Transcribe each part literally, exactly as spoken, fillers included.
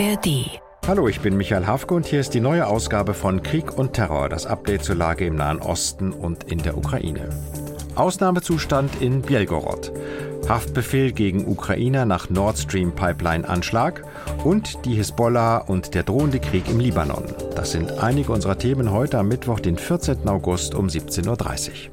A R D. Hallo, ich bin Michael Hafke und hier ist die neue Ausgabe von Krieg und Terror, das Update zur Lage im Nahen Osten und in der Ukraine. Ausnahmezustand in Belgorod, Haftbefehl gegen Ukrainer nach Nord Stream Pipeline-Anschlag und die Hisbollah und der drohende Krieg im Libanon. Das sind einige unserer Themen heute am Mittwoch, den vierzehnten August um siebzehn Uhr dreißig.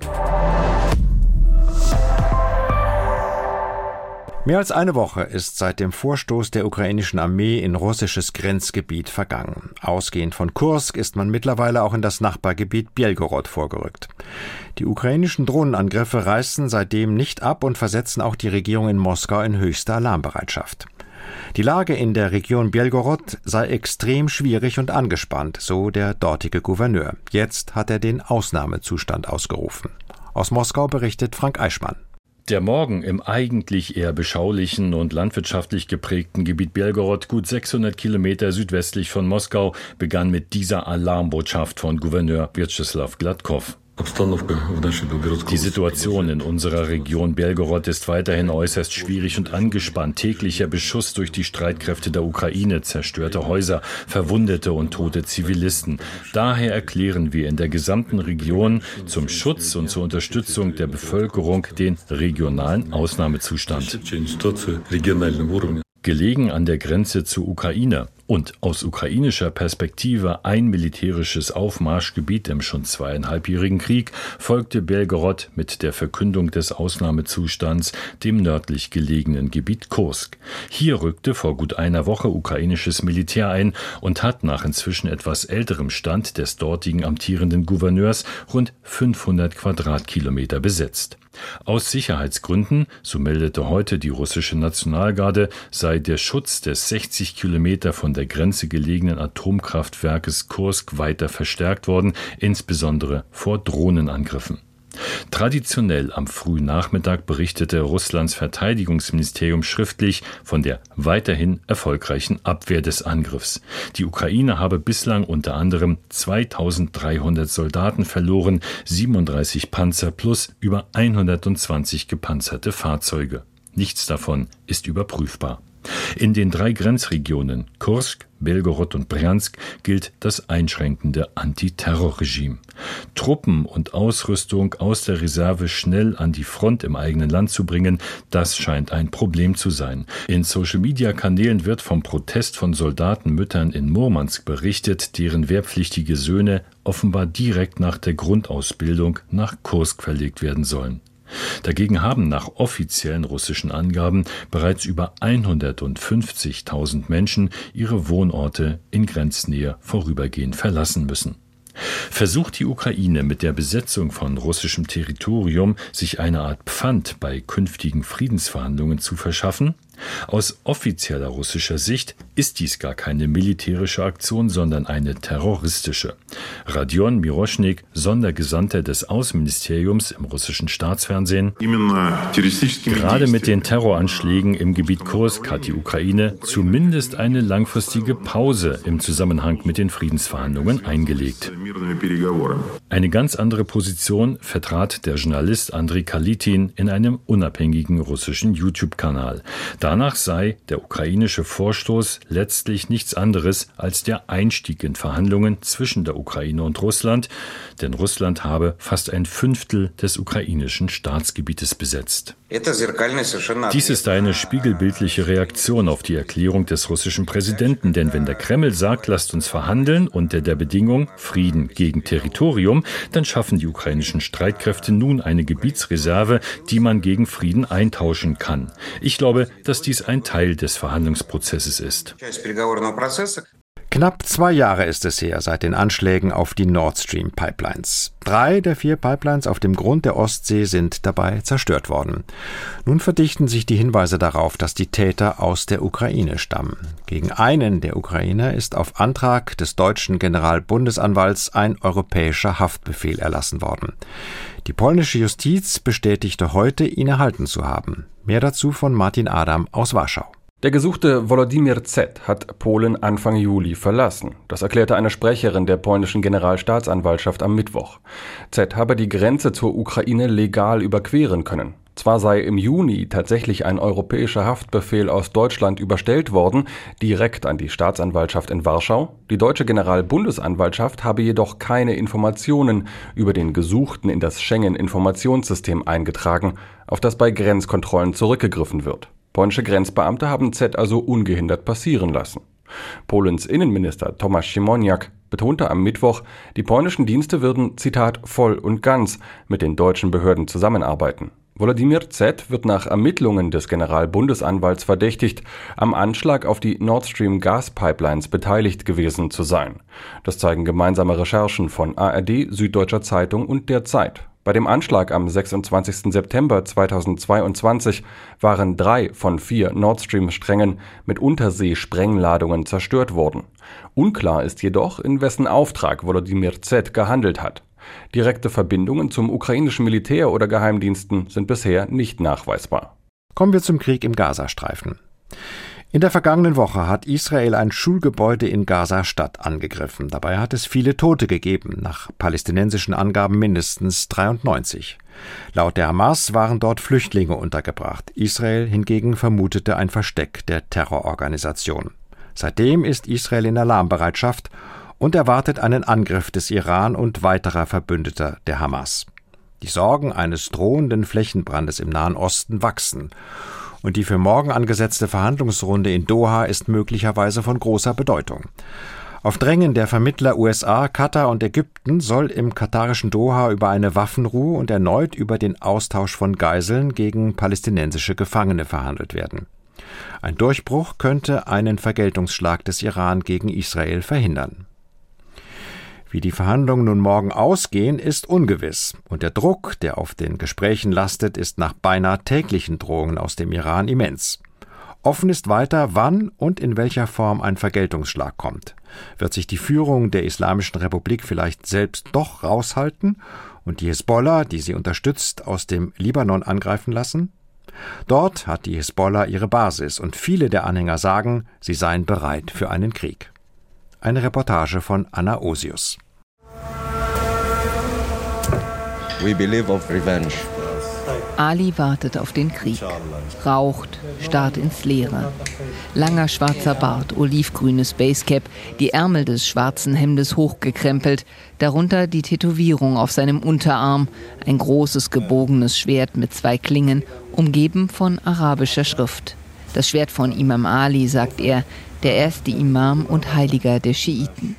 Mehr als eine Woche ist seit dem Vorstoß der ukrainischen Armee in russisches Grenzgebiet vergangen. Ausgehend von Kursk ist man mittlerweile auch in das Nachbargebiet Belgorod vorgerückt. Die ukrainischen Drohnenangriffe reißen seitdem nicht ab und versetzen auch die Regierung in Moskau in höchste Alarmbereitschaft. Die Lage in der Region Belgorod sei extrem schwierig und angespannt, so der dortige Gouverneur. Jetzt hat er den Ausnahmezustand ausgerufen. Aus Moskau berichtet Frank Eichmann. Der Morgen im eigentlich eher beschaulichen und landwirtschaftlich geprägten Gebiet Belgorod, gut sechshundert Kilometer südwestlich von Moskau, begann mit dieser Alarmbotschaft von Gouverneur Vyacheslav Gladkov. Die Situation in unserer Region Belgorod ist weiterhin äußerst schwierig und angespannt. Täglicher Beschuss durch die Streitkräfte der Ukraine, zerstörte Häuser, verwundete und tote Zivilisten. Daher erklären wir in der gesamten Region zum Schutz und zur Unterstützung der Bevölkerung den regionalen Ausnahmezustand. Gelegen an der Grenze zur Ukraine und aus ukrainischer Perspektive ein militärisches Aufmarschgebiet im schon zweieinhalbjährigen Krieg, folgte Belgorod mit der Verkündung des Ausnahmezustands dem nördlich gelegenen Gebiet Kursk. Hier rückte vor gut einer Woche ukrainisches Militär ein und hat nach inzwischen etwas älterem Stand des dortigen amtierenden Gouverneurs rund fünfhundert Quadratkilometer besetzt. Aus Sicherheitsgründen, so meldete heute die russische Nationalgarde, sei der Schutz des sechzig Kilometer von der Grenze gelegenen Atomkraftwerkes Kursk weiter verstärkt worden, insbesondere vor Drohnenangriffen. Traditionell am frühen Nachmittag berichtete Russlands Verteidigungsministerium schriftlich von der weiterhin erfolgreichen Abwehr des Angriffs. Die Ukraine habe bislang unter anderem zweitausenddreihundert Soldaten verloren, siebenunddreißig Panzer plus über hundertzwanzig gepanzerte Fahrzeuge. Nichts davon ist überprüfbar. In den drei Grenzregionen Kursk, Belgorod und Brjansk gilt das einschränkende Antiterrorregime. Truppen und Ausrüstung aus der Reserve schnell an die Front im eigenen Land zu bringen, das scheint ein Problem zu sein. In Social-Media-Kanälen wird vom Protest von Soldatenmüttern in Murmansk berichtet, deren wehrpflichtige Söhne offenbar direkt nach der Grundausbildung nach Kursk verlegt werden sollen. Dagegen haben nach offiziellen russischen Angaben bereits über hundertfünfzigtausend Menschen ihre Wohnorte in Grenznähe vorübergehend verlassen müssen. Versucht die Ukraine mit der Besetzung von russischem Territorium, sich eine Art Pfand bei künftigen Friedensverhandlungen zu verschaffen? Aus offizieller russischer Sicht ist dies gar keine militärische Aktion, sondern eine terroristische. Radion Miroschnik, Sondergesandter des Außenministeriums im russischen Staatsfernsehen: Gerade mit den Terroranschlägen im Gebiet Kursk hat die Ukraine zumindest eine langfristige Pause im Zusammenhang mit den Friedensverhandlungen eingelegt. Eine ganz andere Position vertrat der Journalist Andrei Kalitin in einem unabhängigen russischen YouTube-Kanal. Danach sei der ukrainische Vorstoß letztlich nichts anderes als der Einstieg in Verhandlungen zwischen der Ukraine und Russland, denn Russland habe fast ein Fünftel des ukrainischen Staatsgebietes besetzt. Dies ist eine spiegelbildliche Reaktion auf die Erklärung des russischen Präsidenten, denn wenn der Kreml sagt, lasst uns verhandeln unter der Bedingung Frieden gegen Territorium, dann schaffen die ukrainischen Streitkräfte nun eine Gebietsreserve, die man gegen Frieden eintauschen kann. Ich glaube, dass dies ein Teil des Verhandlungsprozesses ist. Knapp zwei Jahre ist es her seit den Anschlägen auf die Nord Stream Pipelines. Drei der vier Pipelines auf dem Grund der Ostsee sind dabei zerstört worden. Nun verdichten sich die Hinweise darauf, dass die Täter aus der Ukraine stammen. Gegen einen der Ukrainer ist auf Antrag des deutschen Generalbundesanwalts ein europäischer Haftbefehl erlassen worden. Die polnische Justiz bestätigte heute, ihn erhalten zu haben. Mehr dazu von Martin Adam aus Warschau. Der gesuchte Volodymyr Z. hat Polen Anfang Juli verlassen. Das erklärte eine Sprecherin der polnischen Generalstaatsanwaltschaft am Mittwoch. Z. habe die Grenze zur Ukraine legal überqueren können. Zwar sei im Juni tatsächlich ein europäischer Haftbefehl aus Deutschland überstellt worden, direkt an die Staatsanwaltschaft in Warschau. Die deutsche Generalbundesanwaltschaft habe jedoch keine Informationen über den Gesuchten in das Schengen-Informationssystem eingetragen, auf das bei Grenzkontrollen zurückgegriffen wird. Polnische Grenzbeamte haben Z also ungehindert passieren lassen. Polens Innenminister Tomasz Siemoniak betonte am Mittwoch, die polnischen Dienste würden, Zitat, voll und ganz mit den deutschen Behörden zusammenarbeiten. Volodymyr Z. wird nach Ermittlungen des Generalbundesanwalts verdächtigt, am Anschlag auf die Nord Stream Gaspipelines beteiligt gewesen zu sein. Das zeigen gemeinsame Recherchen von A R D, Süddeutscher Zeitung und der Zeit. Bei dem Anschlag am sechsundzwanzigsten September zweitausendzweiundzwanzig waren drei von vier Nord Stream-Strängen mit Unterseesprengladungen zerstört worden. Unklar ist jedoch, in wessen Auftrag Volodymyr Z. gehandelt hat. Direkte Verbindungen zum ukrainischen Militär oder Geheimdiensten sind bisher nicht nachweisbar. Kommen wir zum Krieg im Gazastreifen. In der vergangenen Woche hat Israel ein Schulgebäude in Gaza-Stadt angegriffen. Dabei hat es viele Tote gegeben, nach palästinensischen Angaben mindestens dreiundneunzig. Laut der Hamas waren dort Flüchtlinge untergebracht. Israel hingegen vermutete ein Versteck der Terrororganisation. Seitdem ist Israel in Alarmbereitschaft und erwartet einen Angriff des Iran und weiterer Verbündeter der Hamas. Die Sorgen eines drohenden Flächenbrandes im Nahen Osten wachsen. Und die für morgen angesetzte Verhandlungsrunde in Doha ist möglicherweise von großer Bedeutung. Auf Drängen der Vermittler U S A, Katar und Ägypten soll im katarischen Doha über eine Waffenruhe und erneut über den Austausch von Geiseln gegen palästinensische Gefangene verhandelt werden. Ein Durchbruch könnte einen Vergeltungsschlag des Iran gegen Israel verhindern. Wie die Verhandlungen nun morgen ausgehen, ist ungewiss. Und der Druck, der auf den Gesprächen lastet, ist nach beinahe täglichen Drohungen aus dem Iran immens. Offen ist weiter, wann und in welcher Form ein Vergeltungsschlag kommt. Wird sich die Führung der Islamischen Republik vielleicht selbst doch raushalten und die Hisbollah, die sie unterstützt, aus dem Libanon angreifen lassen? Dort hat die Hisbollah ihre Basis und viele der Anhänger sagen, sie seien bereit für einen Krieg. Eine Reportage von Anna Osius. We believe of revenge. Ali wartet auf den Krieg, raucht, starrt ins Leere. Langer schwarzer Bart, olivgrünes Basecap, die Ärmel des schwarzen Hemdes hochgekrempelt, darunter die Tätowierung auf seinem Unterarm, ein großes gebogenes Schwert mit zwei Klingen, umgeben von arabischer Schrift. Das Schwert von Imam Ali, sagt er, der erste Imam und Heiliger der Schiiten.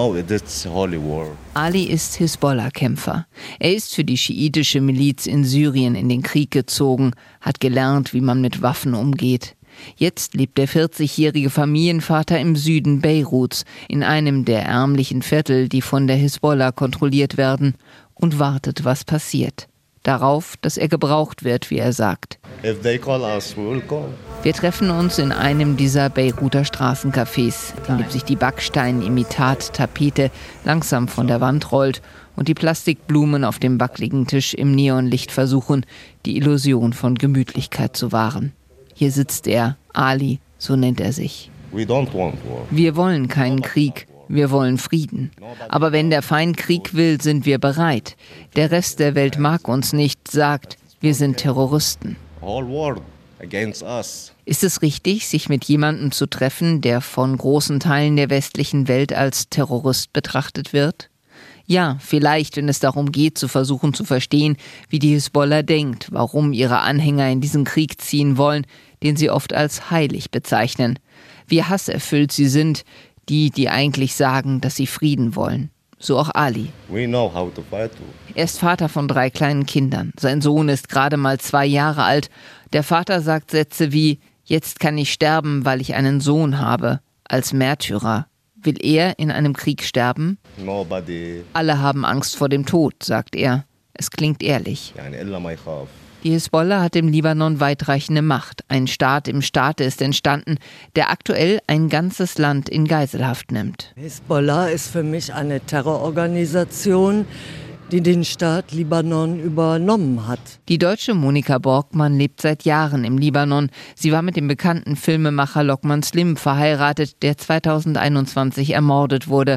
Ali ist Hisbollah-Kämpfer. Er ist für die schiitische Miliz in Syrien in den Krieg gezogen, hat gelernt, wie man mit Waffen umgeht. Jetzt lebt der vierzigjährige Familienvater im Süden Beiruts, in einem der ärmlichen Viertel, die von der Hisbollah kontrolliert werden, und wartet, was passiert. Darauf, dass er gebraucht wird, wie er sagt. If they call us, we will go. Wir treffen uns in einem dieser Beiruter Straßencafés, in dem sich die Backstein-Imitat-Tapete langsam von der Wand rollt und die Plastikblumen auf dem wackeligen Tisch im Neonlicht versuchen, die Illusion von Gemütlichkeit zu wahren. Hier sitzt er, Ali, so nennt er sich. We don't want war. Wir wollen keinen Krieg. Wir wollen Frieden. Aber wenn der Feind Krieg will, sind wir bereit. Der Rest der Welt mag uns nicht, sagt, wir sind Terroristen. Whole world against us. Ist es richtig, sich mit jemandem zu treffen, der von großen Teilen der westlichen Welt als Terrorist betrachtet wird? Ja, vielleicht, wenn es darum geht, zu versuchen zu verstehen, wie die Hisbollah denkt, warum ihre Anhänger in diesen Krieg ziehen wollen, den sie oft als heilig bezeichnen. Wie hasserfüllt sie sind, die, die eigentlich sagen, dass sie Frieden wollen. So auch Ali. We know how to fight. Er ist Vater von drei kleinen Kindern. Sein Sohn ist gerade mal zwei Jahre alt. Der Vater sagt Sätze wie, jetzt kann ich sterben, weil ich einen Sohn habe. Als Märtyrer. Will er in einem Krieg sterben? Nobody. Alle haben Angst vor dem Tod, sagt er. Es klingt ehrlich. Die Hisbollah hat im Libanon weitreichende Macht. Ein Staat im Staate ist entstanden, der aktuell ein ganzes Land in Geiselhaft nimmt. Hisbollah ist für mich eine Terrororganisation, die den Staat Libanon übernommen hat. Die deutsche Monika Borgmann lebt seit Jahren im Libanon. Sie war mit dem bekannten Filmemacher Lokman Slim verheiratet, der zweitausendeinundzwanzig ermordet wurde.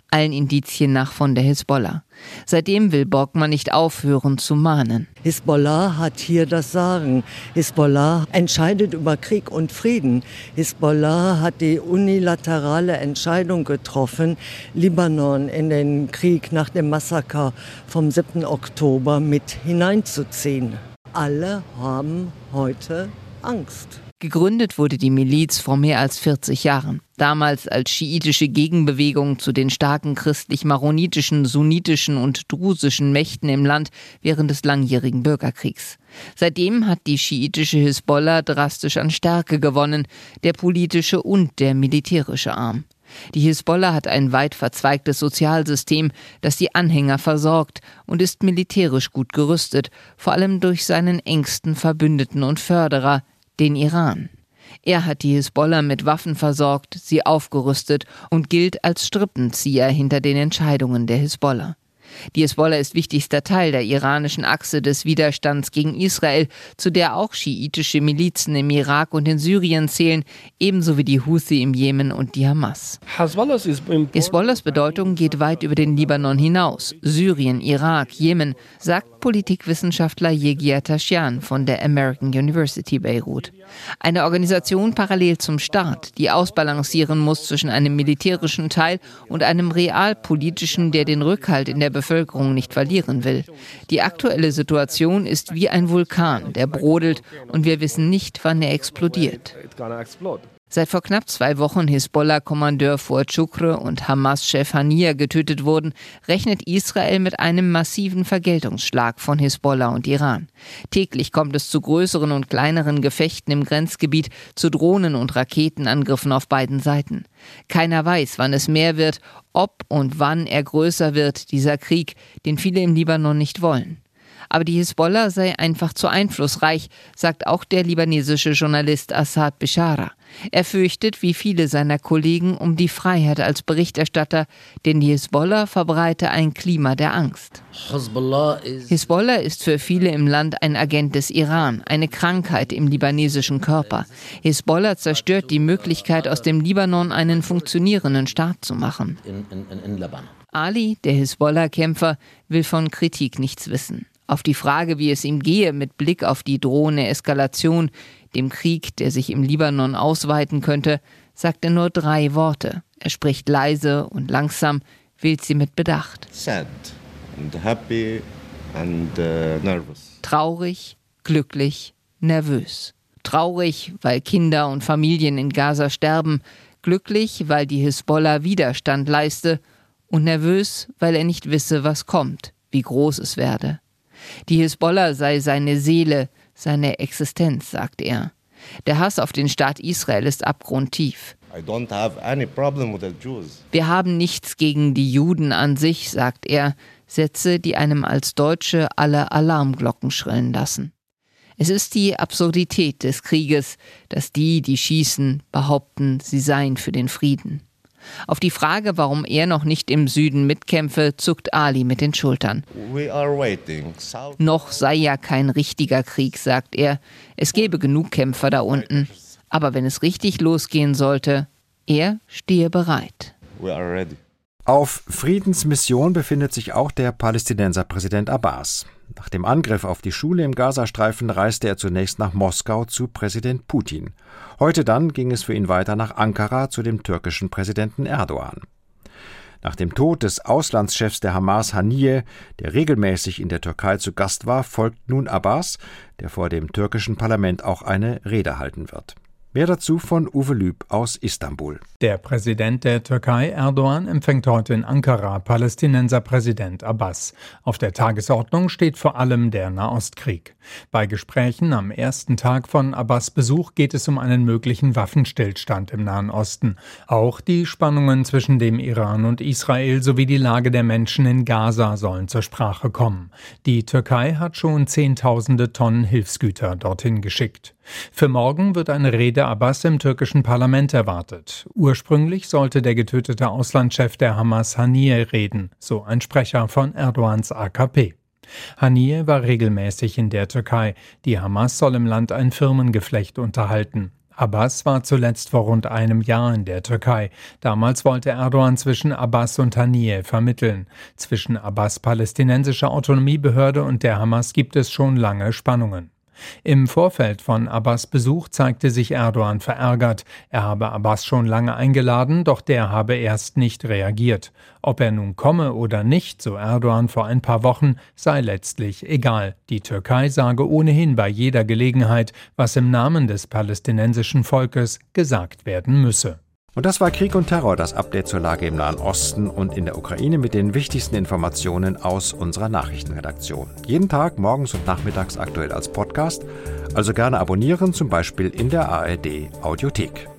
allen Indizien nach von der Hisbollah. Seitdem will Borgmann nicht aufhören zu mahnen. Hisbollah hat hier das Sagen. Hisbollah entscheidet über Krieg und Frieden. Hisbollah hat die unilaterale Entscheidung getroffen, Libanon in den Krieg nach dem Massaker vom siebten Oktober mit hineinzuziehen. Alle haben heute Angst. Gegründet wurde die Miliz vor mehr als vierzig Jahren. Damals als schiitische Gegenbewegung zu den starken christlich-maronitischen, sunnitischen und drusischen Mächten im Land während des langjährigen Bürgerkriegs. Seitdem hat die schiitische Hisbollah drastisch an Stärke gewonnen, der politische und der militärische Arm. Die Hisbollah hat ein weit verzweigtes Sozialsystem, das die Anhänger versorgt und ist militärisch gut gerüstet, vor allem durch seinen engsten Verbündeten und Förderer, den Iran. Er hat die Hisbollah mit Waffen versorgt, sie aufgerüstet und gilt als Strippenzieher hinter den Entscheidungen der Hisbollah. Die Hisbollah ist wichtigster Teil der iranischen Achse des Widerstands gegen Israel, zu der auch schiitische Milizen im Irak und in Syrien zählen, ebenso wie die Houthi im Jemen und die Hamas. Hisbollahs Bedeutung geht weit über den Libanon hinaus. Syrien, Irak, Jemen, sagt Politikwissenschaftler Yegia Tashian von der American University Beirut. Eine Organisation parallel zum Staat, die ausbalancieren muss zwischen einem militärischen Teil und einem realpolitischen, der den Rückhalt in der Bevölkerung nicht verlieren will. Die aktuelle Situation ist wie ein Vulkan, der brodelt und wir wissen nicht, wann er explodiert. Seit vor knapp zwei Wochen Hisbollah-Kommandeur Fuad Shukr und Hamas-Chef Haniyeh getötet wurden, rechnet Israel mit einem massiven Vergeltungsschlag von Hisbollah und Iran. Täglich kommt es zu größeren und kleineren Gefechten im Grenzgebiet, zu Drohnen- und Raketenangriffen auf beiden Seiten. Keiner weiß, wann es mehr wird, ob und wann er größer wird, dieser Krieg, den viele im Libanon nicht wollen. Aber die Hisbollah sei einfach zu einflussreich, sagt auch der libanesische Journalist Assad Bishara. Er fürchtet, wie viele seiner Kollegen, um die Freiheit als Berichterstatter, denn die Hisbollah verbreite ein Klima der Angst. Hisbollah ist für viele im Land ein Agent des Iran, eine Krankheit im libanesischen Körper. Hisbollah zerstört die Möglichkeit, aus dem Libanon einen funktionierenden Staat zu machen. Ali, der Hisbollah-Kämpfer, will von Kritik nichts wissen. Auf die Frage, wie es ihm gehe mit Blick auf die drohende Eskalation, dem Krieg, der sich im Libanon ausweiten könnte, sagt er nur drei Worte. Er spricht leise und langsam, wählt sie mit Bedacht. Sad and happy and uh, nervous. Traurig, glücklich, nervös. Traurig, weil Kinder und Familien in Gaza sterben, glücklich, weil die Hisbollah Widerstand leiste und nervös, weil er nicht wisse, was kommt, wie groß es werde. Die Hisbollah sei seine Seele, seine Existenz, sagt er. Der Hass auf den Staat Israel ist abgrundtief. I don't have any problem with the Jews. Wir haben nichts gegen die Juden an sich, sagt er, Sätze, die einem als Deutsche alle Alarmglocken schrillen lassen. Es ist die Absurdität des Krieges, dass die, die schießen, behaupten, sie seien für den Frieden. Auf die Frage, warum er noch nicht im Süden mitkämpfe, zuckt Ali mit den Schultern. We are waiting. South Noch sei ja kein richtiger Krieg, sagt er. Es gäbe genug Kämpfer da unten. Aber wenn es richtig losgehen sollte, er stehe bereit. We are ready. Auf Friedensmission befindet sich auch der Palästinenser Präsident Abbas. Nach dem Angriff auf die Schule im Gazastreifen reiste er zunächst nach Moskau zu Präsident Putin. Heute dann ging es für ihn weiter nach Ankara zu dem türkischen Präsidenten Erdogan. Nach dem Tod des Auslandschefs der Hamas Haniyeh, der regelmäßig in der Türkei zu Gast war, folgt nun Abbas, der vor dem türkischen Parlament auch eine Rede halten wird. Mehr dazu von Uwe Lüb aus Istanbul. Der Präsident der Türkei, Erdogan, empfängt heute in Ankara Palästinenser Präsident Abbas. Auf der Tagesordnung steht vor allem der Nahostkrieg. Bei Gesprächen am ersten Tag von Abbas' Besuch geht es um einen möglichen Waffenstillstand im Nahen Osten. Auch die Spannungen zwischen dem Iran und Israel sowie die Lage der Menschen in Gaza sollen zur Sprache kommen. Die Türkei hat schon Zehntausende Tonnen Hilfsgüter dorthin geschickt. Für morgen wird eine Rede Abbas im türkischen Parlament erwartet. Ursprünglich sollte der getötete Auslandschef der Hamas Haniyeh reden, so ein Sprecher von Erdogans A K P. Haniyeh war regelmäßig in der Türkei. Die Hamas soll im Land ein Firmengeflecht unterhalten. Abbas war zuletzt vor rund einem Jahr in der Türkei. Damals wollte Erdogan zwischen Abbas und Haniyeh vermitteln. Zwischen Abbas' palästinensischer Autonomiebehörde und der Hamas gibt es schon lange Spannungen. Im Vorfeld von Abbas' Besuch zeigte sich Erdogan verärgert. Er habe Abbas schon lange eingeladen, doch der habe erst nicht reagiert. Ob er nun komme oder nicht, so Erdogan vor ein paar Wochen, sei letztlich egal. Die Türkei sage ohnehin bei jeder Gelegenheit, was im Namen des palästinensischen Volkes gesagt werden müsse. Und das war Krieg und Terror, das Update zur Lage im Nahen Osten und in der Ukraine mit den wichtigsten Informationen aus unserer Nachrichtenredaktion. Jeden Tag, morgens und nachmittags aktuell als Podcast. Also gerne abonnieren, zum Beispiel in der A R D Audiothek.